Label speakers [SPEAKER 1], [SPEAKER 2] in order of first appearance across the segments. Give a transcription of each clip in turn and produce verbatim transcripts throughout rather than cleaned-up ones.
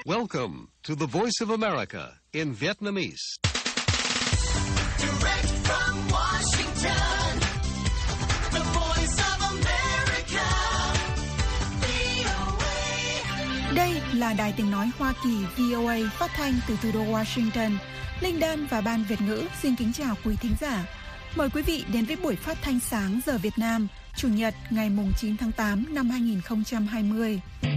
[SPEAKER 1] Welcome to the Voice of America in Vietnamese.
[SPEAKER 2] Direct from Washington, the Voice of America, vê o a.
[SPEAKER 3] Đây là Đài Tiếng Nói Hoa Kỳ vê o a phát thanh từ thủ đô Washington. Linh Đan và Ban Việt ngữ xin kính chào quý thính giả. Mời quý vị đến với buổi phát thanh sáng giờ Việt Nam, Chủ nhật ngày chín tháng tám năm hai nghìn không trăm hai mươi.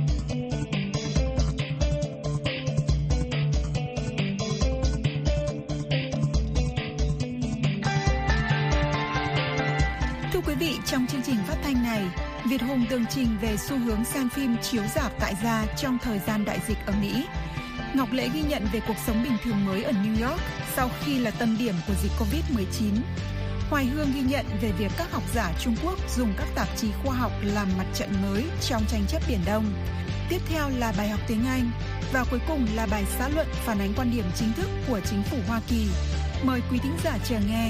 [SPEAKER 3] Thưa quý vị, trong chương trình phát thanh này, Việt Hùng tường trình về xu hướng xem phim chiếu rạp tại gia trong thời gian đại dịch ở Mỹ. Ngọc Lễ ghi nhận về cuộc sống bình thường mới ở New York sau khi là tâm điểm của dịch covid mười chín. Hoài Hương ghi nhận về việc các học giả Trung Quốc dùng các tạp chí khoa học làm mặt trận mới trong tranh chấp Biển Đông. Tiếp theo là bài học tiếng Anh và cuối cùng là bài xã luận phản ánh quan điểm chính thức của chính phủ Hoa Kỳ. Mời quý thính giả chờ nghe.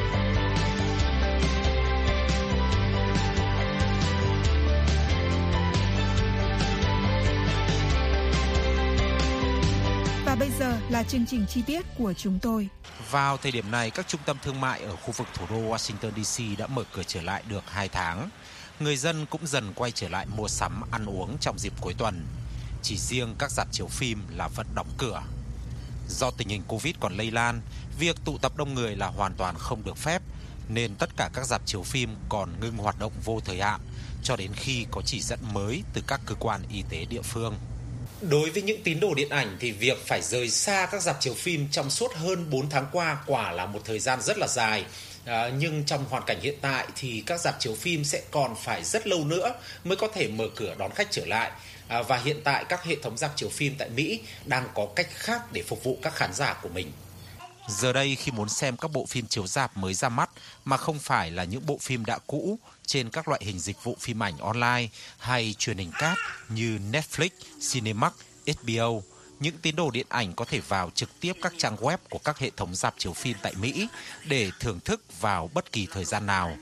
[SPEAKER 3] Và bây giờ là chương trình chi tiết của chúng tôi.
[SPEAKER 4] Vào thời điểm này, các trung tâm thương mại ở khu vực thủ đô Washington đê xê đã mở cửa trở lại được hai tháng. Người dân cũng dần quay trở lại mua sắm, ăn uống trong dịp cuối tuần. Chỉ riêng các rạp chiếu phim là vẫn đóng cửa. Do tình hình Covid còn lây lan, việc tụ tập đông người là hoàn toàn không được phép, nên tất cả các rạp chiếu phim còn ngưng hoạt động vô thời hạn cho đến khi có chỉ dẫn mới từ các cơ quan y tế địa phương. Đối với những tín đồ điện ảnh thì việc phải rời xa các rạp chiếu phim trong suốt hơn bốn tháng qua quả là một thời gian rất là dài. À, nhưng trong hoàn cảnh hiện tại thì các rạp chiếu phim sẽ còn phải rất lâu nữa mới có thể mở cửa đón khách trở lại. À, và hiện tại các hệ thống rạp chiếu phim tại Mỹ đang có cách khác để phục vụ các khán giả của mình. Giờ đây khi muốn xem các bộ phim chiếu rạp mới ra mắt mà không phải là những bộ phim đã cũ trên các loại hình dịch vụ phim ảnh online hay truyền hình cáp như Netflix, Cinemax, ết bê o, những tín đồ điện ảnh có thể vào trực tiếp các trang web của các hệ thống rạp chiếu phim tại Mỹ để thưởng thức vào bất kỳ thời gian nào.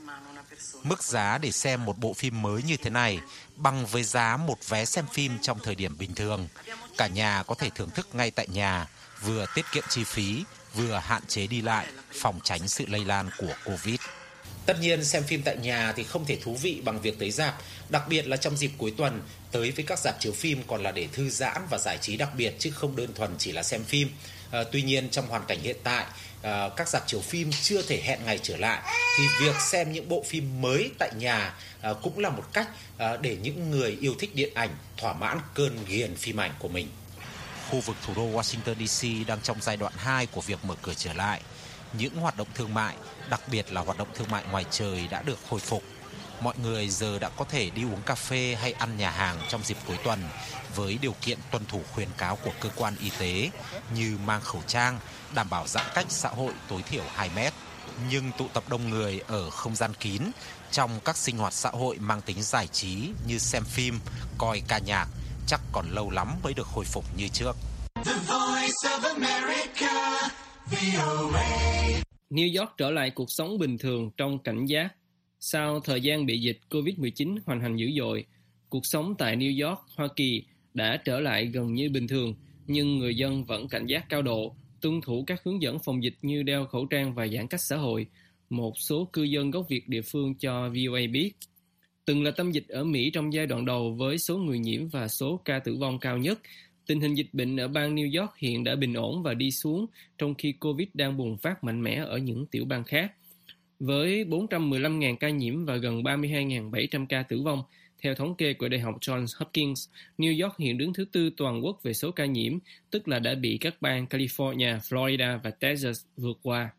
[SPEAKER 4] Mức giá để xem một bộ phim mới như thế này bằng với giá một vé xem phim trong thời điểm bình thường. Cả nhà có thể thưởng thức ngay tại nhà, vừa tiết kiệm chi phí, vừa hạn chế đi lại, phòng tránh sự lây lan của Covid. Tất nhiên xem phim tại nhà thì không thể thú vị bằng việc tới rạp, đặc biệt là trong dịp cuối tuần, tới với các rạp chiếu phim còn là để thư giãn và giải trí đặc biệt chứ không đơn thuần chỉ là xem phim. À, tuy nhiên trong hoàn cảnh hiện tại, à, các rạp chiếu phim chưa thể hẹn ngày trở lại, thì việc xem những bộ phim mới tại nhà à, cũng là một cách à, để những người yêu thích điện ảnh thỏa mãn cơn ghiền phim ảnh của mình. Khu vực thủ đô Washington đê xê đang trong giai đoạn hai của việc mở cửa trở lại. Những hoạt động thương mại, đặc biệt là hoạt động thương mại ngoài trời đã được hồi phục. Mọi người giờ đã có thể đi uống cà phê hay ăn nhà hàng trong dịp cuối tuần với điều kiện tuân thủ khuyến cáo của cơ quan y tế như mang khẩu trang, đảm bảo giãn cách xã hội tối thiểu hai mét. Nhưng tụ tập đông người ở không gian kín trong các sinh hoạt xã hội mang tính giải trí như xem phim, coi ca nhạc chắc còn lâu lắm mới được hồi phục như trước.
[SPEAKER 2] The Voice of America, vê o a.
[SPEAKER 5] New York trở lại cuộc sống bình thường trong cảnh giác. Sau thời gian bị dịch covid mười chín hoành hành dữ dội, cuộc sống tại New York, Hoa Kỳ đã trở lại gần như bình thường, nhưng người dân vẫn cảnh giác cao độ, tuân thủ các hướng dẫn phòng dịch như đeo khẩu trang và giãn cách xã hội. Một số cư dân gốc Việt địa phương cho vê o a biết, từng là tâm dịch ở Mỹ trong giai đoạn đầu với số người nhiễm và số ca tử vong cao nhất, tình hình dịch bệnh ở bang New York hiện đã bình ổn và đi xuống, trong khi Covid đang bùng phát mạnh mẽ ở những tiểu bang khác. Với bốn trăm mười lăm nghìn ca nhiễm và gần ba mươi hai nghìn bảy trăm ca tử vong, theo thống kê của Đại học Johns Hopkins, New York hiện đứng thứ tư toàn quốc về số ca nhiễm, tức là đã bị các bang California, Florida và Texas vượt qua.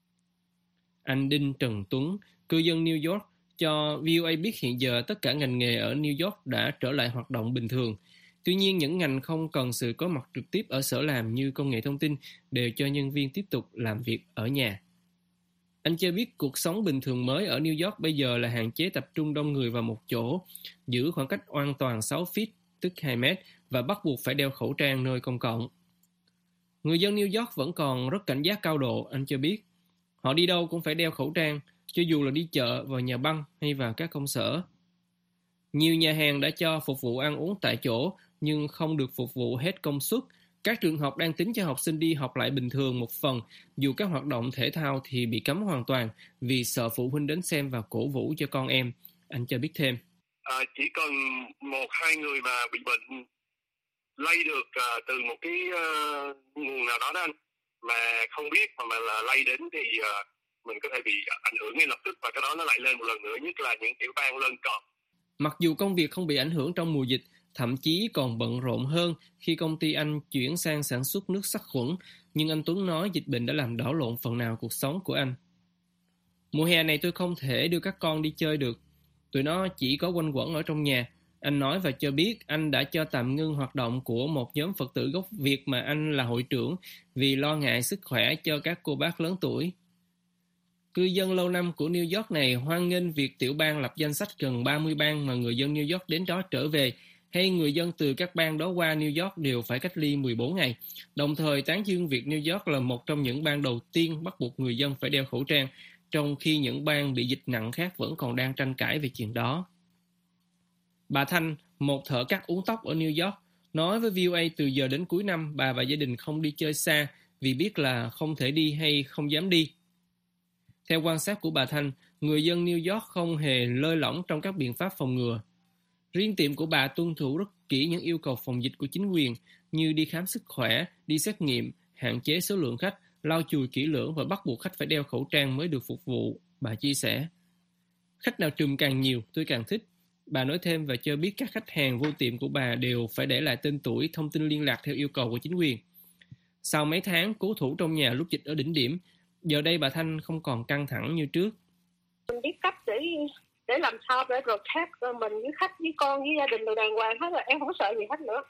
[SPEAKER 5] Anh Đinh Trần Tuấn, cư dân New York, cho vê o a biết hiện giờ tất cả ngành nghề ở New York đã trở lại hoạt động bình thường. Tuy nhiên, những ngành không cần sự có mặt trực tiếp ở sở làm như công nghệ thông tin đều cho nhân viên tiếp tục làm việc ở nhà. Anh cho biết cuộc sống bình thường mới ở New York bây giờ là hạn chế tập trung đông người vào một chỗ, giữ khoảng cách an toàn sáu feet, tức hai mét, và bắt buộc phải đeo khẩu trang nơi công cộng. Người dân New York vẫn còn rất cảnh giác cao độ, anh cho biết. Họ đi đâu cũng phải đeo khẩu trang, cho dù là đi chợ, vào nhà băng hay vào các công sở. Nhiều nhà hàng đã cho phục vụ ăn uống tại chỗ nhưng không được phục vụ hết công suất. Các trường học đang tính cho học sinh đi học lại bình thường một phần, dù các hoạt động thể thao thì bị cấm hoàn toàn vì sợ phụ huynh đến xem và cổ vũ cho con em. Anh cho biết thêm.
[SPEAKER 6] À, chỉ cần một hai người mà bị bệnh lây được uh, từ một cái uh, nguồn nào đó đó anh, mà không biết mà, mà là lây đến thì uh, mình có thể bị ảnh hưởng ngay lập tức, và cái đó nó lại lên một lần nữa, nhất là những tiểu bang lân cận.
[SPEAKER 5] Mặc dù công việc không bị ảnh hưởng trong mùa dịch, thậm chí còn bận rộn hơn khi công ty anh chuyển sang sản xuất nước sát khuẩn, nhưng anh Tuấn nói dịch bệnh đã làm đảo lộn phần nào cuộc sống của anh. Mùa hè này tôi không thể đưa các con đi chơi được. Tụi nó chỉ có quanh quẩn ở trong nhà. Anh nói và cho biết anh đã cho tạm ngưng hoạt động của một nhóm Phật tử gốc Việt mà anh là hội trưởng vì lo ngại sức khỏe cho các cô bác lớn tuổi. Cư dân lâu năm của New York này hoan nghênh việc tiểu bang lập danh sách gần ba mươi bang mà người dân New York đến đó trở về, hay người dân từ các bang đó qua New York đều phải cách ly mười bốn ngày. Đồng thời tán dương việc New York là một trong những bang đầu tiên bắt buộc người dân phải đeo khẩu trang, trong khi những bang bị dịch nặng khác vẫn còn đang tranh cãi về chuyện đó. Bà Thanh, một thợ cắt uốn tóc ở New York, nói với vê o a từ giờ đến cuối năm bà và gia đình không đi chơi xa vì biết là không thể đi hay không dám đi. Theo quan sát của bà Thanh, người dân New York không hề lơi lỏng trong các biện pháp phòng ngừa. Riêng tiệm của bà tuân thủ rất kỹ những yêu cầu phòng dịch của chính quyền như đi khám sức khỏe, đi xét nghiệm, hạn chế số lượng khách, lau chùi kỹ lưỡng và bắt buộc khách phải đeo khẩu trang mới được phục vụ, bà chia sẻ. Khách nào trùm càng nhiều, tôi càng thích. Bà nói thêm và cho biết các khách hàng vô tiệm của bà đều phải để lại tên tuổi, thông tin liên lạc theo yêu cầu của chính quyền. Sau mấy tháng cố thủ trong nhà lúc dịch ở đỉnh điểm, giờ đây bà Thanh không còn căng thẳng như trước.
[SPEAKER 7] Mình biết cách để để làm sao để protect mình với khách với con với gia đình đều đàng hoàng hết rồi, em không sợ gì hết nữa.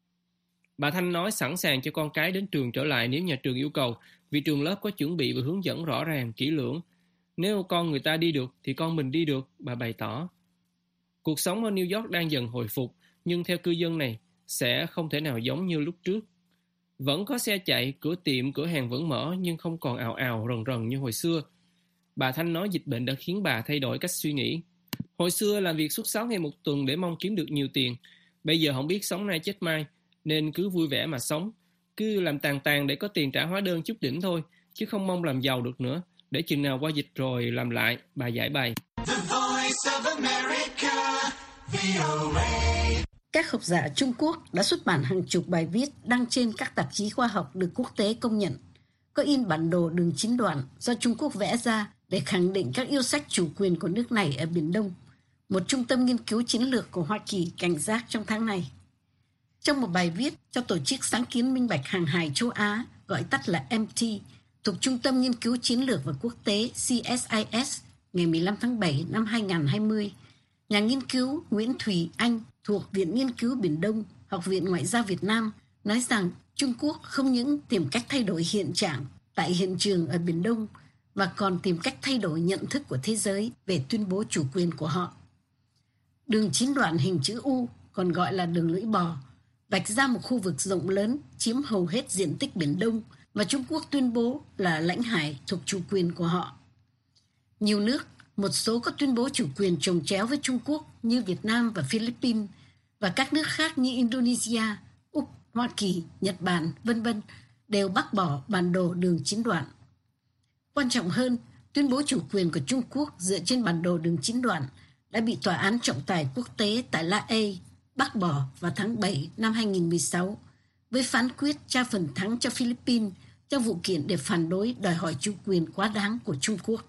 [SPEAKER 5] Bà Thanh nói sẵn sàng cho con cái đến trường trở lại nếu nhà trường yêu cầu, vì trường lớp có chuẩn bị và hướng dẫn rõ ràng, kỹ lưỡng. Nếu con người ta đi được thì con mình đi được, bà bày tỏ. Cuộc sống ở New York đang dần hồi phục, nhưng theo cư dân này sẽ không thể nào giống như lúc trước. Vẫn có xe chạy, cửa tiệm, cửa hàng vẫn mở nhưng không còn ào ào rần rần như hồi xưa. Bà Thanh nói dịch bệnh đã khiến bà thay đổi cách suy nghĩ. Hồi xưa làm việc suốt sáu ngày một tuần để mong kiếm được nhiều tiền. Bây giờ không biết sống nay chết mai, nên cứ vui vẻ mà sống. Cứ làm tàn tàn để có tiền trả hóa đơn chút đỉnh thôi, chứ không mong làm giàu được nữa. Để chừng nào qua dịch rồi làm lại, bà giải bày.
[SPEAKER 2] The Voice of America, vê o a.
[SPEAKER 8] Các học giả Trung Quốc đã xuất bản hàng chục bài viết đăng trên các tạp chí khoa học được quốc tế công nhận. Có in bản đồ đường chín đoạn do Trung Quốc vẽ ra để khẳng định các yêu sách chủ quyền của nước này ở Biển Đông, một trung tâm nghiên cứu chiến lược của Hoa Kỳ cảnh giác trong tháng này. Trong một bài viết cho Tổ chức Sáng kiến Minh bạch Hàng hải châu Á, gọi tắt là em tê, thuộc Trung tâm Nghiên cứu Chiến lược và Quốc tế xê ét i ét ngày mười lăm tháng bảy năm hai nghìn không trăm hai mươi, nhà nghiên cứu Nguyễn Thùy Anh thuộc Viện Nghiên cứu Biển Đông, Học viện Ngoại giao Việt Nam nói rằng Trung Quốc không những tìm cách thay đổi hiện trạng tại hiện trường ở Biển Đông mà còn tìm cách thay đổi nhận thức của thế giới về tuyên bố chủ quyền của họ. Đường chín đoạn hình chữ U, còn gọi là đường lưỡi bò, vạch ra một khu vực rộng lớn chiếm hầu hết diện tích Biển Đông mà Trung Quốc tuyên bố là lãnh hải thuộc chủ quyền của họ. Nhiều nước, một số có tuyên bố chủ quyền chồng chéo với Trung Quốc như Việt Nam và Philippines, và các nước khác như Indonesia, Úc, Hoa Kỳ, Nhật Bản, vân vân đều bác bỏ bản đồ đường chín đoạn. Quan trọng hơn, tuyên bố chủ quyền của Trung Quốc dựa trên bản đồ đường chín đoạn đã bị Tòa án trọng tài quốc tế tại La Hay bác bỏ vào tháng bảy năm hai nghìn không trăm mười sáu với phán quyết trao phần thắng cho Philippines trong vụ kiện để phản đối đòi hỏi chủ quyền quá đáng của Trung Quốc.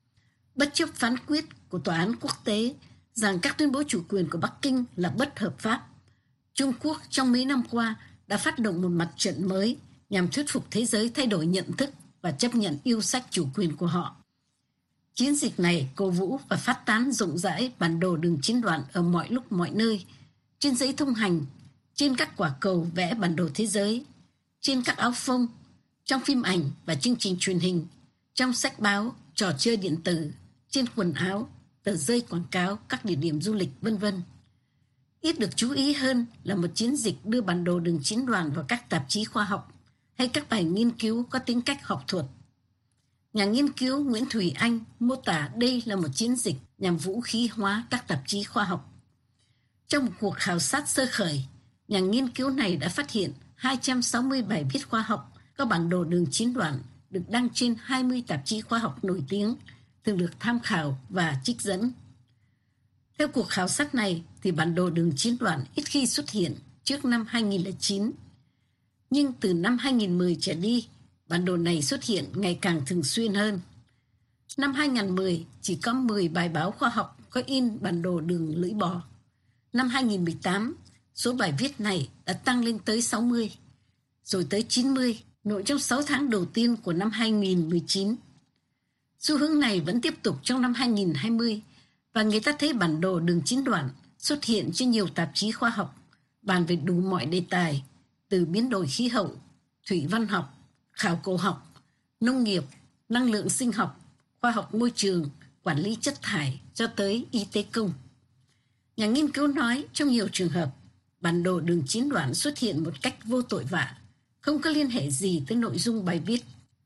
[SPEAKER 8] Bất chấp phán quyết của Tòa án quốc tế rằng các tuyên bố chủ quyền của Bắc Kinh là bất hợp pháp, Trung Quốc trong mấy năm qua đã phát động một mặt trận mới nhằm thuyết phục thế giới thay đổi nhận thức và chấp nhận yêu sách chủ quyền của họ. Chiến dịch này cổ vũ và phát tán rộng rãi bản đồ đường chín đoạn ở mọi lúc mọi nơi, trên giấy thông hành, trên các quả cầu vẽ bản đồ thế giới, trên các áo phông, trong phim ảnh và chương trình truyền hình, trong sách báo, trò chơi điện tử, trên quần áo, tờ rơi quảng cáo các địa điểm du lịch, vân vân. Ít được chú ý hơn là một chiến dịch đưa bản đồ đường chín đoạn vào các tạp chí khoa học hay các bài nghiên cứu có tính cách học thuật. Nhà nghiên cứu Nguyễn Thùy Anh mô tả đây là một chiến dịch nhằm vũ khí hóa các tạp chí khoa học. Trong một cuộc khảo sát sơ khởi, nhà nghiên cứu này đã phát hiện hai trăm sáu mươi bài viết khoa học có bản đồ đường chín đoạn được đăng trên hai mươi tạp chí khoa học nổi tiếng, thường được tham khảo và trích dẫn. Theo cuộc khảo sát này, thì bản đồ đường chín đoạn ít khi xuất hiện trước năm hai nghìn lẻ chín. Nhưng từ năm hai nghìn mười trở đi, bản đồ này xuất hiện ngày càng thường xuyên hơn. Năm hai nghìn mười, chỉ có mười bài báo khoa học có in bản đồ đường lưỡi bò. Năm hai nghìn mười tám, số bài viết này đã tăng lên tới sáu mươi, rồi tới chín mươi, nội trong sáu tháng đầu tiên của năm hai nghìn mười chín. Xu hướng này vẫn tiếp tục trong năm hai nghìn hai mươi, và người ta thấy bản đồ đường chín đoạn xuất hiện trên nhiều tạp chí khoa học, bàn về đủ mọi đề tài, từ biến đổi khí hậu, thủy văn học, khảo cổ học, nông nghiệp, năng lượng sinh học, khoa học môi trường, quản lý chất thải cho tới y tế công. Nhà nghiên cứu nói trong nhiều trường hợp, bản đồ đường chín đoạn xuất hiện một cách vô tội vạ, không có liên hệ gì tới nội dung bài viết.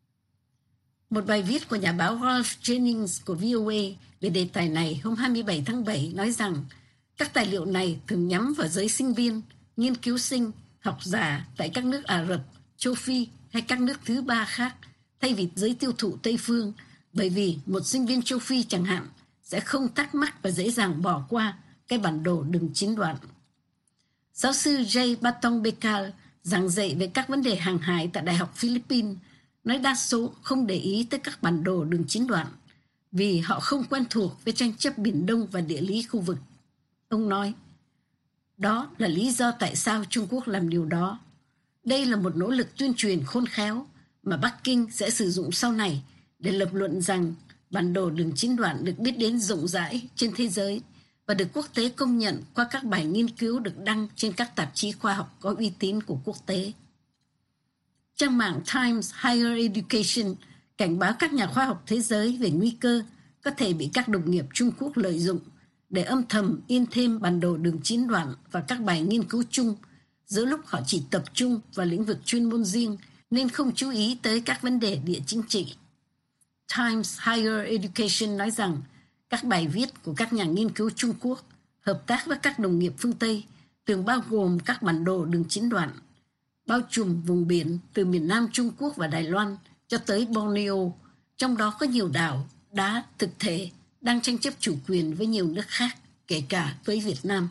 [SPEAKER 8] Một bài viết của nhà báo Ralph Jennings của vê o a về đề tài này hôm hai mươi bảy tháng bảy nói rằng các tài liệu này thường nhắm vào giới sinh viên, nghiên cứu sinh, học giả tại các nước Ả Rập, châu Phi hay các nước thứ ba khác, thay vì giới tiêu thụ Tây phương, bởi vì một sinh viên châu Phi chẳng hạn sẽ không thắc mắc và dễ dàng bỏ qua cái bản đồ đường chín đoạn. Giáo sư Jay Batong Bekal giảng dạy về các vấn đề hàng hải tại Đại học Philippines, nói đa số không để ý tới các bản đồ đường chín đoạn vì họ không quen thuộc với tranh chấp Biển Đông và địa lý khu vực. Ông nói, đó là lý do tại sao Trung Quốc làm điều đó. Đây là một nỗ lực tuyên truyền khôn khéo mà Bắc Kinh sẽ sử dụng sau này để lập luận rằng bản đồ đường chín đoạn được biết đến rộng rãi trên thế giới và được quốc tế công nhận qua các bài nghiên cứu được đăng trên các tạp chí khoa học có uy tín của quốc tế. Trang mạng Times Higher Education cảnh báo các nhà khoa học thế giới về nguy cơ có thể bị các đồng nghiệp Trung Quốc lợi dụng để âm thầm in thêm bản đồ đường chín đoạn và các bài nghiên cứu chung, giữa lúc họ chỉ tập trung vào lĩnh vực chuyên môn riêng nên không chú ý tới các vấn đề địa chính trị. Times Higher Education nói rằng các bài viết của các nhà nghiên cứu Trung Quốc hợp tác với các đồng nghiệp phương Tây thường bao gồm các bản đồ đường chín đoạn, bao trùm vùng biển từ miền Nam Trung Quốc và Đài Loan cho tới Borneo, trong đó có nhiều đảo, đá, thực thể đang tranh chấp chủ quyền với nhiều nước khác, kể cả với Việt Nam.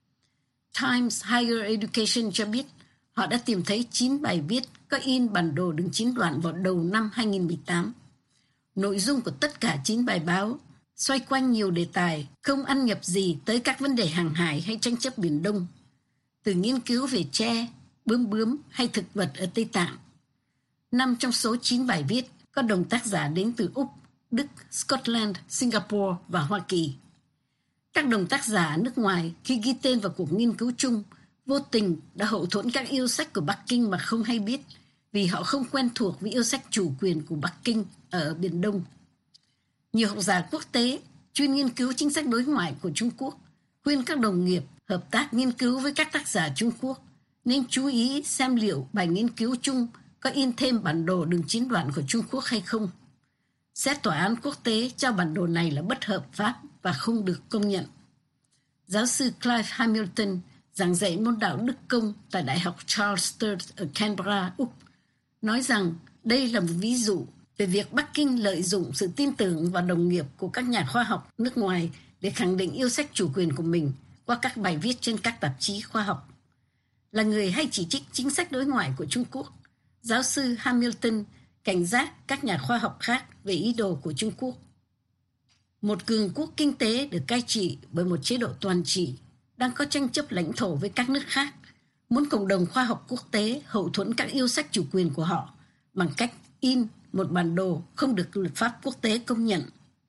[SPEAKER 8] Times Higher Education cho biết họ đã tìm thấy chín bài viết có in bản đồ đường chín đoạn vào đầu năm hai nghìn mười tám. Nội dung của tất cả chín bài báo xoay quanh nhiều đề tài không ăn nhập gì tới các vấn đề hàng hải hay tranh chấp Biển Đông, từ nghiên cứu về tre, bướm bướm hay thực vật ở Tây Tạng. Năm trong số chín bài viết có đồng tác giả đến từ Úc, Đức, Scotland, Singapore và Hoa Kỳ. Các đồng tác giả nước ngoài khi ghi tên vào cuộc nghiên cứu chung vô tình đã hậu thuẫn các yêu sách của Bắc Kinh mà không hay biết, vì họ không quen thuộc với yêu sách chủ quyền của Bắc Kinh ở Biển Đông. Nhiều học giả quốc tế chuyên nghiên cứu chính sách đối ngoại của Trung Quốc khuyên các đồng nghiệp hợp tác nghiên cứu với các tác giả Trung Quốc nên chú ý xem liệu bài nghiên cứu chung có in thêm bản đồ đường chín đoạn của Trung Quốc hay không. Xét tòa án quốc tế cho bản đồ này là bất hợp pháp và không được công nhận. Giáo sư Clive Hamilton giảng dạy môn đạo đức công tại Đại học Charles Sturt ở Canberra, Úc, nói rằng đây là một ví dụ về việc Bắc Kinh lợi dụng sự tin tưởng vào đồng nghiệp của các nhà khoa học nước ngoài để khẳng định yêu sách chủ quyền của mình qua các bài viết trên các tạp chí khoa học. Là người hay chỉ trích chính sách đối ngoại của Trung Quốc, giáo sư Hamilton cảnh giác các nhà khoa học khác về ý đồ của Trung Quốc. Một cường quốc kinh tế được cai trị bởi một chế độ toàn trị đang có tranh chấp lãnh thổ với các nước khác, muốn cộng đồng khoa học quốc tế hậu thuẫn các yêu sách chủ quyền của họ bằng cách in một bản đồ không được luật pháp quốc tế công nhận.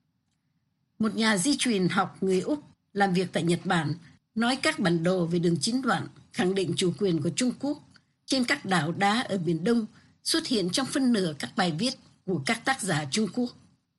[SPEAKER 8] Một nhà di truyền học người Úc làm việc tại Nhật Bản nói các bản đồ về đường chín đoạn khẳng định chủ quyền của Trung Quốc trên các đảo đá ở Biển Đông xuất hiện trong phân nửa các bài viết của các tác giả Trung Quốc.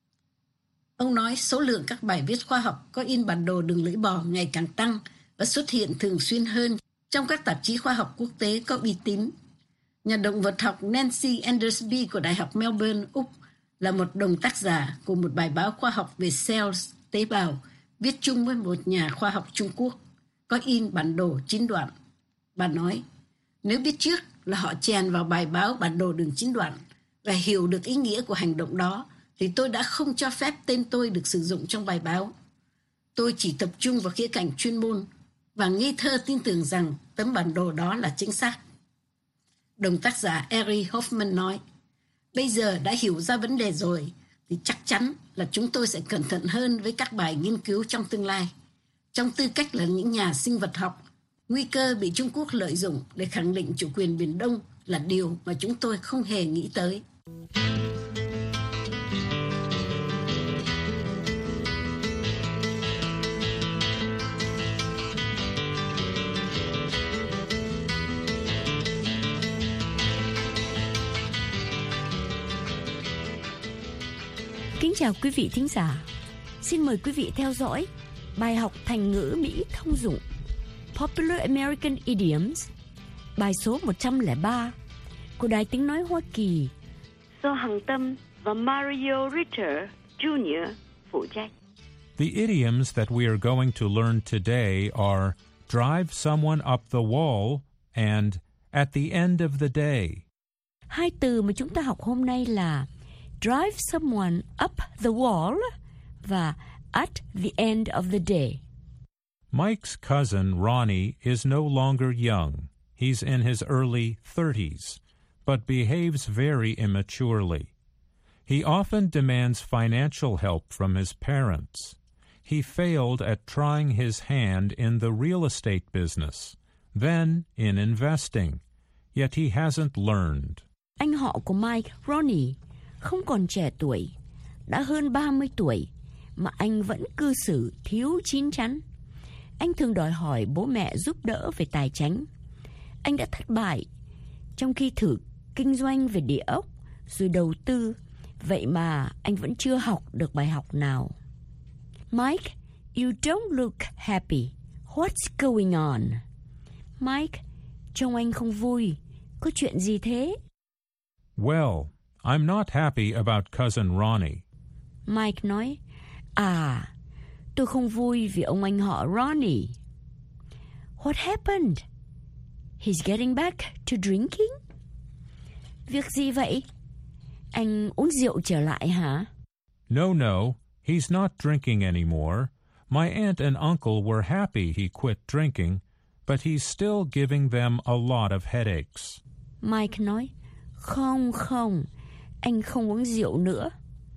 [SPEAKER 8] Ông nói số lượng các bài viết khoa học có in bản đồ đường lưỡi bò ngày càng tăng và xuất hiện thường xuyên hơn trong các tạp chí khoa học quốc tế có uy tín. Nhà động vật học Nancy Andersby của Đại học Melbourne, Úc là một đồng tác giả của một bài báo khoa học về cells, tế bào, viết chung với một nhà khoa học Trung Quốc. có in bản đồ chín đoạn. Bà nói, nếu biết trước là họ chèn vào bài báo bản đồ đường chín đoạn và hiểu được ý nghĩa của hành động đó, thì tôi đã không cho phép tên tôi được sử dụng trong bài báo. Tôi chỉ tập trung vào khía cạnh chuyên môn và ngây thơ tin tưởng rằng tấm bản đồ đó là chính xác. Đồng tác giả Eric Hoffman nói, bây giờ đã hiểu ra vấn đề rồi, thì chắc chắn là chúng tôi sẽ cẩn thận hơn với các bài nghiên cứu trong tương lai. Trong tư cách là những nhà sinh vật học, nguy cơ bị Trung Quốc lợi dụng để khẳng định chủ quyền Biển Đông là điều mà chúng tôi không hề nghĩ tới.
[SPEAKER 9] Kính chào quý vị thính giả. Xin mời quý vị theo dõi bài học thành ngữ Mỹ thông dụng Popular American Idioms, bài số một trăm lẻ ba của Đài Tiếng Nói Hoa Kỳ do Hằng Tâm và Mario Ritter Junior phụ trách.
[SPEAKER 10] The idioms that we are going to learn today are drive someone up the wall and at the end of the day.
[SPEAKER 9] Hai từ mà chúng ta học hôm nay là drive someone up the wall và at the end of the day.
[SPEAKER 10] Mike's cousin Ronnie is no longer young. He's in his early thirties, but behaves very immaturely. He often demands financial help from his parents. He failed at trying his hand in the real estate business, then in investing, yet he hasn't learned.
[SPEAKER 9] Anh họ của Mike, Ronnie, không còn trẻ tuổi, đã hơn ba mươi tuổi, mà anh vẫn cư xử thiếu chín chắn. Anh thường đòi hỏi bố mẹ giúp đỡ về tài chính. Anh đã thất bại trong khi thử kinh doanh về địa ốc rồi đầu tư, vậy mà anh vẫn chưa học được bài học nào. Mike, you don't look happy. What's going on? Mike, trông anh không vui. Có chuyện gì thế?
[SPEAKER 10] Well, I'm not happy about cousin Ronnie.
[SPEAKER 9] Mike nói, à, tôi không vui vì ông anh họ Ronnie. What happened? He's getting back to drinking? Việc gì vậy? Anh uống rượu trở lại hả?
[SPEAKER 10] No, no, he's not drinking anymore. My aunt and uncle were happy he quit drinking, but he's still giving them a lot of headaches.
[SPEAKER 9] Mike nói, không, không, anh không uống rượu nữa.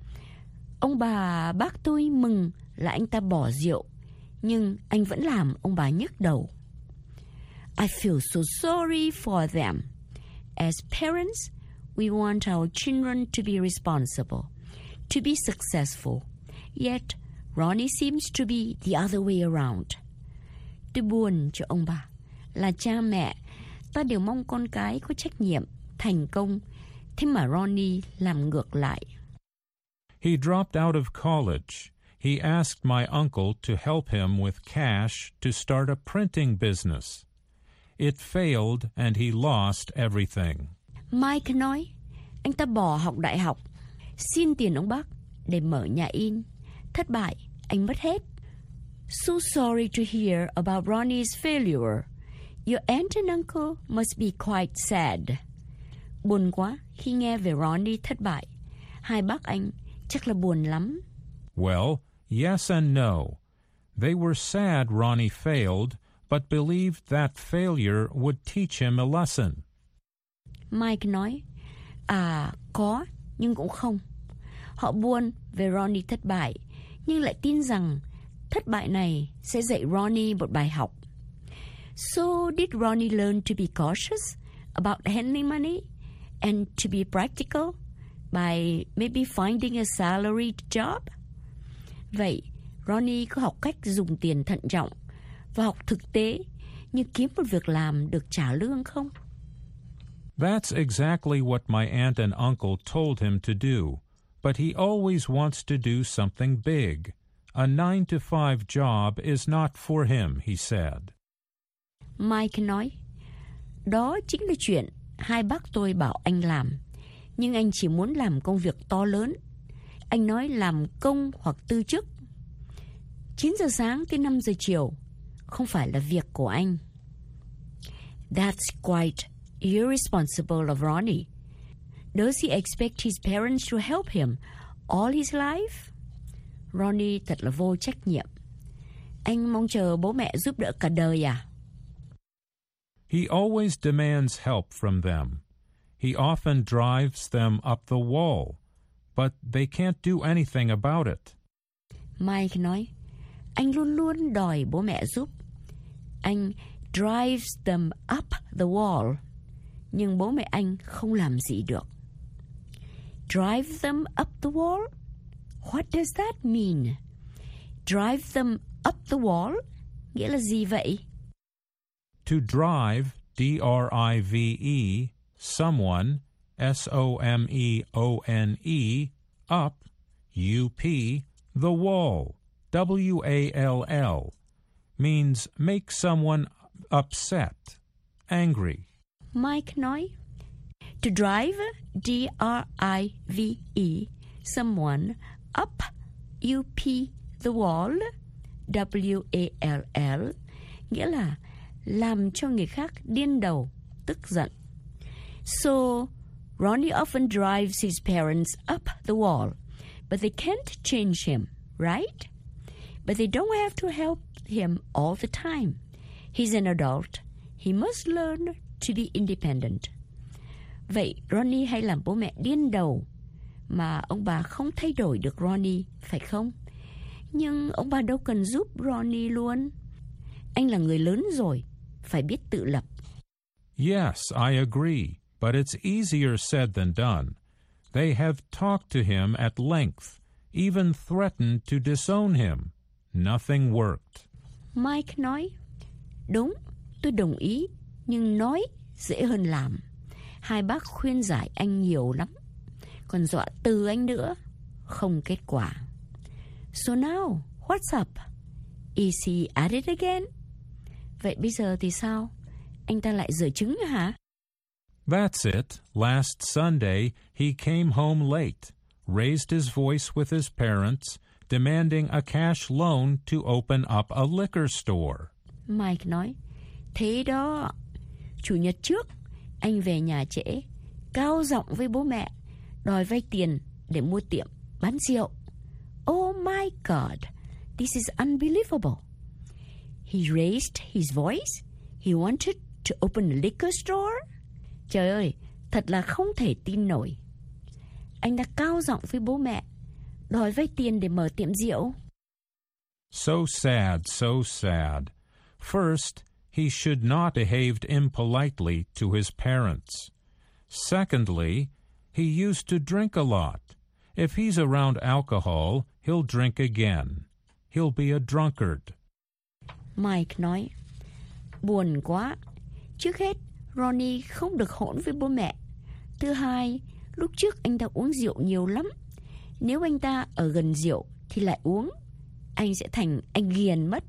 [SPEAKER 9] Ông bà bác tôi mừng là anh ta bỏ rượu, nhưng anh vẫn làm ông bà nhức đầu. I feel so sorry for them. As parents, we want our children to be responsible, to be successful. Yet, Ronnie seems to be the other way around. Tôi buồn cho ông bà. Là cha mẹ, ta đều mong con cái có trách nhiệm, thành công. Thế mà Ronnie làm ngược lại.
[SPEAKER 10] He dropped out of college. He asked my uncle to help him with cash to start a printing business. It failed and he lost everything.
[SPEAKER 9] Mike nói, anh ta bỏ học đại học, xin tiền ông bác để mở nhà in. Thất bại, anh mất hết. So sorry to hear about Ronnie's failure. Your aunt and uncle must be quite sad. Buồn quá khi nghe về Ronnie thất bại. Hai bác anh chắc là buồn lắm.
[SPEAKER 10] Well, yes and no. They were sad Ronnie failed, but believed that failure would teach him a lesson.
[SPEAKER 9] Mike nói, à, có, nhưng cũng không. Họ buồn về Ronnie thất bại, nhưng lại tin rằng thất bại này sẽ dạy Ronnie một bài học. So did Ronnie learn to be cautious about handling money and to be practical by maybe finding a salaried job? Vậy, Ronnie có học cách dùng tiền thận trọng và học thực tế như kiếm một việc làm được trả lương không?
[SPEAKER 10] That's exactly what my aunt and uncle told him to do, but he always wants to do something big. A nine to five job is not for him, he said.
[SPEAKER 9] Mike nói, đó chính là chuyện hai bác tôi bảo anh làm, nhưng anh chỉ muốn làm công việc to lớn. Anh nói làm công hoặc tư chức. chín giờ sáng tới năm giờ chiều, không phải là việc của anh. That's quite irresponsible of Ronnie. Does he expect his parents to help him all his life? Ronnie thật là vô trách nhiệm. Anh mong chờ bố mẹ giúp đỡ cả đời à?
[SPEAKER 10] He always demands help from them. He often drives them up the wall, but they can't do anything about it.
[SPEAKER 9] Mike nói, anh luôn luôn đòi bố mẹ giúp. Anh drives them up the wall, nhưng bố mẹ anh không làm gì được. Drive them up the wall? What does that mean? Drive them up the wall? Nghĩa là gì vậy?
[SPEAKER 10] To drive, D R I V E, someone, S O M E O N E, up, U P, the wall, W A L L, means make someone upset, angry.
[SPEAKER 9] Mike nói, to drive, D R I V E, someone, up, U P, the wall, W A L L, nghĩa là làm cho người khác điên đầu, tức giận. So, Ronnie often drives his parents up the wall, but they can't change him, right? But they don't have to help him all the time. He's an adult. He must learn to be independent. Vậy Ronnie hay làm bố mẹ điên đầu, mà ông bà không thay đổi được Ronnie, phải không? Nhưng ông bà đâu cần giúp Ronnie luôn. Anh là người lớn rồi, phải biết tự lập.
[SPEAKER 10] Yes, I agree, but it's easier said than done. They have talked to him at length, even threatened to disown him. Nothing worked.
[SPEAKER 9] Mike nói, đúng, tôi đồng ý, nhưng nói dễ hơn làm. Hai bác khuyên giải anh nhiều lắm, còn dọa từ anh nữa, không kết quả. So now, what's up? Is he at it again? Vậy bây giờ thì sao? Anh ta lại giở trứng hả?
[SPEAKER 10] That's it. Last Sunday, he came home late, raised his voice with his parents, demanding a cash loan to open up a liquor store.
[SPEAKER 9] Mike nói, thế đó. Chủ nhật trước, anh về nhà trễ, cao giọng với bố mẹ, đòi vay tiền để mua tiệm bán rượu. Oh my God, this is unbelievable. He raised his voice. He wanted to open a liquor store. Trời ơi, thật là không thể tin nổi. Anh đã cao giọng với bố mẹ, đòi vay tiền để mở tiệm rượu.
[SPEAKER 10] So sad, so sad. First, he should not have behaved impolitely to his parents. Secondly, he used to drink a lot. If he's around alcohol, he'll drink again. He'll be a drunkard.
[SPEAKER 9] Mike nói, buồn quá. Trước hết, Ronnie không được hỗn với bố mẹ. Thứ hai, lúc trước anh ta uống rượu nhiều lắm. Nếu anh ta ở gần rượu thì lại uống, anh sẽ thành anh ghiền mất.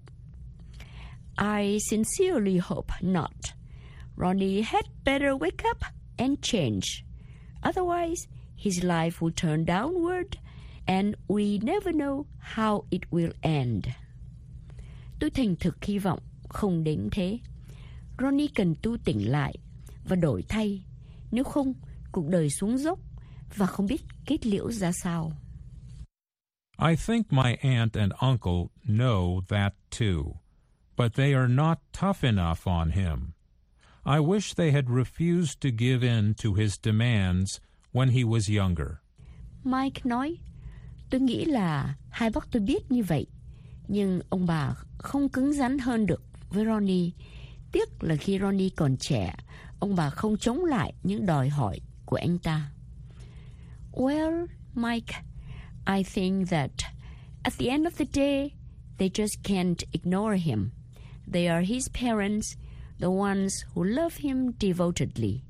[SPEAKER 9] I sincerely hope not. Ronnie had better wake up and change. Otherwise, his life will turn downward and we never know how it will end. Tôi thành thực hy vọng không đến thế. Ronnie cần tu tỉnh lại và đổi thay. Nếu không, cuộc đời xuống dốc và không biết kết liễu ra sao.
[SPEAKER 10] I think my aunt and uncle know that too, but they are not tough enough on him. I wish they had refused to give in to his demands when he was younger.
[SPEAKER 9] Mike nói, tôi nghĩ là hai bác tôi biết như vậy, nhưng ông bà không cứng rắn hơn được với Ronnie. Tiếc là khi Ronnie còn trẻ, ông bà không chống lại những đòi hỏi của anh ta. Well, Mike, I think that at the end of the day, they just can't ignore him. They are his parents, the ones who love him devotedly.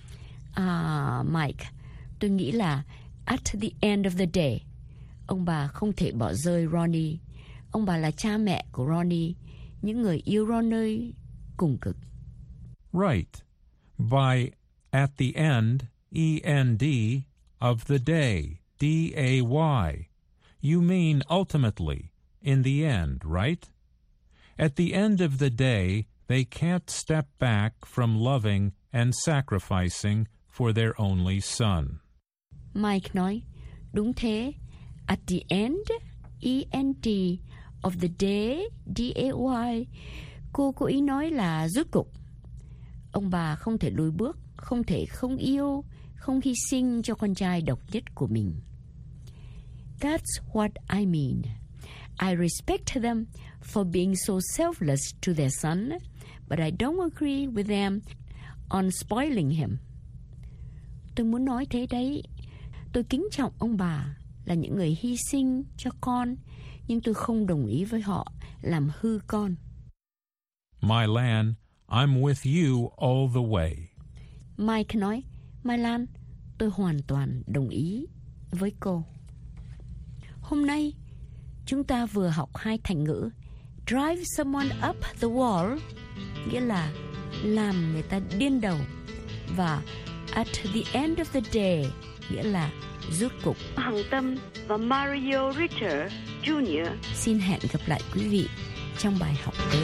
[SPEAKER 9] À, Mike, tôi nghĩ là at the end of the day, ông bà không thể bỏ rơi Ronnie. Ông bà là cha mẹ của Ronnie, những người yêu Ronnie cùng cực.
[SPEAKER 10] Right. By at the end, E N D, of the day, D A Y. You mean ultimately, in the end, right? At the end of the day, they can't step back from loving and sacrificing for their only son.
[SPEAKER 9] Mike nói, đúng thế. At the end, E N D, of the day, D A Y. Cô cố ý nói là rốt cục. Ông bà không thể lùi bước, không thể không yêu, không hy sinh cho con trai độc nhất của mình. That's what I mean. I respect them for being so selfless to their son, but I don't agree with them on spoiling him. Tôi muốn nói thế đấy. Tôi kính trọng ông bà là những người hy sinh cho con, nhưng tôi không đồng ý với họ làm hư con.
[SPEAKER 10] My Lan, I'm with you all the way.
[SPEAKER 9] Mike nói, Mai Lan, tôi hoàn toàn đồng ý với cô. Hôm nay, chúng ta vừa học hai thành ngữ drive someone up the wall, nghĩa là làm người ta điên đầu, và at the end of the day, nghĩa là rốt cục.
[SPEAKER 11] Hằng Tâm và Mario Richter Junior
[SPEAKER 9] xin hẹn gặp lại quý vị trong bài học tới.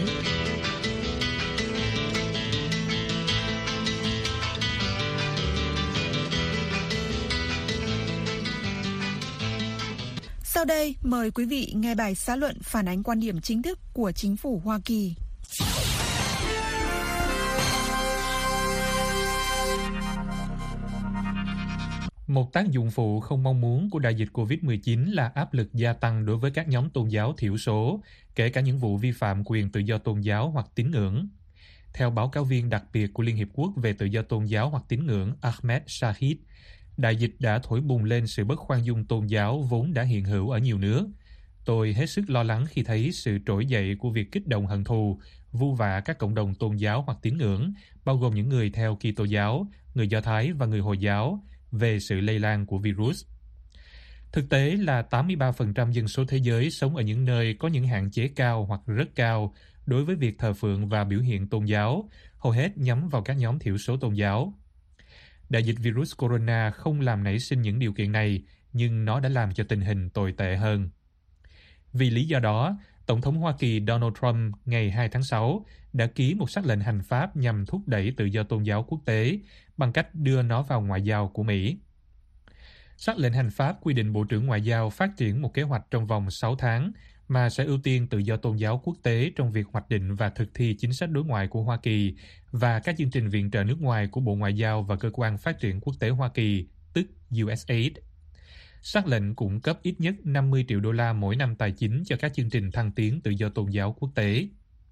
[SPEAKER 3] Sau đây, mời quý vị nghe bài xã luận phản ánh quan điểm chính thức của chính phủ Hoa Kỳ.
[SPEAKER 12] Một tác dụng phụ không mong muốn của đại dịch covid mười chín là áp lực gia tăng đối với các nhóm tôn giáo thiểu số, kể cả những vụ vi phạm quyền tự do tôn giáo hoặc tín ngưỡng. Theo báo cáo viên đặc biệt của Liên Hiệp Quốc về tự do tôn giáo hoặc tín ngưỡng Ahmed Shahid, đại dịch đã thổi bùng lên sự bất khoan dung tôn giáo vốn đã hiện hữu ở nhiều nước. Tôi hết sức lo lắng khi thấy sự trỗi dậy của việc kích động hận thù, vu vạ các cộng đồng tôn giáo hoặc tín ngưỡng, bao gồm những người theo Kitô giáo, người Do Thái và người Hồi giáo, về sự lây lan của virus. Thực tế là tám mươi ba phần trăm dân số thế giới sống ở những nơi có những hạn chế cao hoặc rất cao đối với việc thờ phượng và biểu hiện tôn giáo, hầu hết nhắm vào các nhóm thiểu số tôn giáo. Đại dịch virus corona không làm nảy sinh những điều kiện này, nhưng nó đã làm cho tình hình tồi tệ hơn. Vì lý do đó, Tổng thống Hoa Kỳ Donald Trump ngày hai tháng sáu đã ký một sắc lệnh hành pháp nhằm thúc đẩy tự do tôn giáo quốc tế bằng cách đưa nó vào ngoại giao của Mỹ. Sắc lệnh hành pháp quy định Bộ trưởng Ngoại giao phát triển một kế hoạch trong vòng sáu tháng mà sẽ ưu tiên tự do tôn giáo quốc tế trong việc hoạch định và thực thi chính sách đối ngoại của Hoa Kỳ và các chương trình viện trợ nước ngoài của Bộ Ngoại giao và Cơ quan Phát triển Quốc tế Hoa Kỳ, tức U S A I D. Sắc lệnh cũng cấp ít nhất năm mươi triệu đô la mỗi năm tài chính cho các chương trình thăng tiến tự do tôn giáo quốc tế.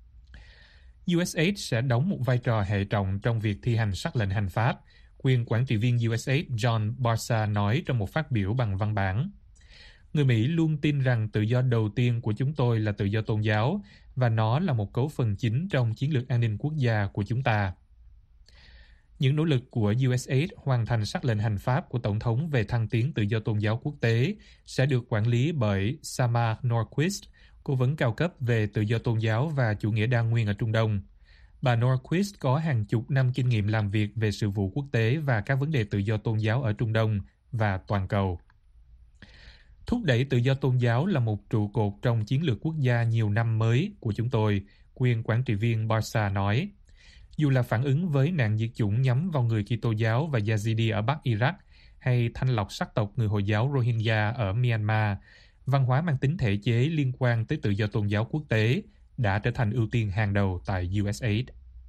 [SPEAKER 12] U S A I D sẽ đóng một vai trò hệ trọng trong việc thi hành sắc lệnh hành pháp, quyền quản trị viên U S A I D John Barsa nói trong một phát biểu bằng văn bản. Người Mỹ luôn tin rằng tự do đầu tiên của chúng tôi là tự do tôn giáo, và nó là một cấu phần chính trong chiến lược an ninh quốc gia của chúng ta. Những nỗ lực của U S A I D hoàn thành sắc lệnh hành pháp của Tổng thống về thăng tiến tự do tôn giáo quốc tế sẽ được quản lý bởi Samar Norquist, cố vấn cao cấp về tự do tôn giáo và chủ nghĩa đa nguyên ở Trung Đông. Bà Norquist có hàng chục năm kinh nghiệm làm việc về sự vụ quốc tế và các vấn đề tự do tôn giáo ở Trung Đông và toàn cầu. Thúc đẩy tự do tôn giáo là một trụ cột trong chiến lược quốc gia nhiều năm mới của chúng tôi, quyền quản trị viên Barsa nói. Dù là phản ứng với nạn diệt chủng nhắm vào người Kitô giáo và Yazidi ở Bắc Iraq, hay thanh lọc sắc tộc người Hồi giáo Rohingya ở Myanmar, văn hóa mang tính thể chế liên quan tới tự do tôn giáo quốc tế đã trở thành ưu tiên hàng đầu tại U S A I D.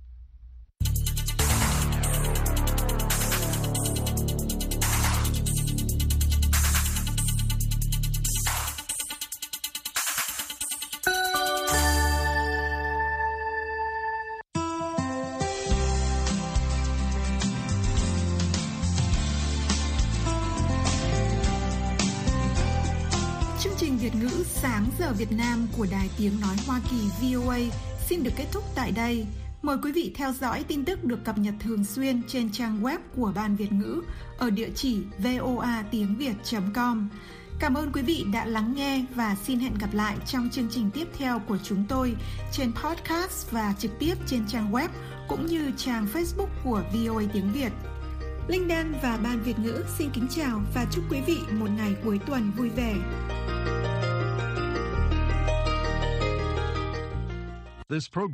[SPEAKER 3] Sáng giờ Việt Nam của Đài Tiếng Nói Hoa Kỳ V O A xin được kết thúc tại đây. Mời quý vị theo dõi tin tức được cập nhật thường xuyên trên trang web của Ban Việt ngữ ở địa chỉ voa tiếng việt chấm com. Cảm ơn quý vị đã lắng nghe và xin hẹn gặp lại trong chương trình tiếp theo của chúng tôi trên podcast và trực tiếp trên trang web cũng như trang Facebook của V O A Tiếng Việt. Linh Đan và Ban Việt ngữ xin kính chào và chúc quý vị một ngày cuối tuần vui vẻ.
[SPEAKER 1] This program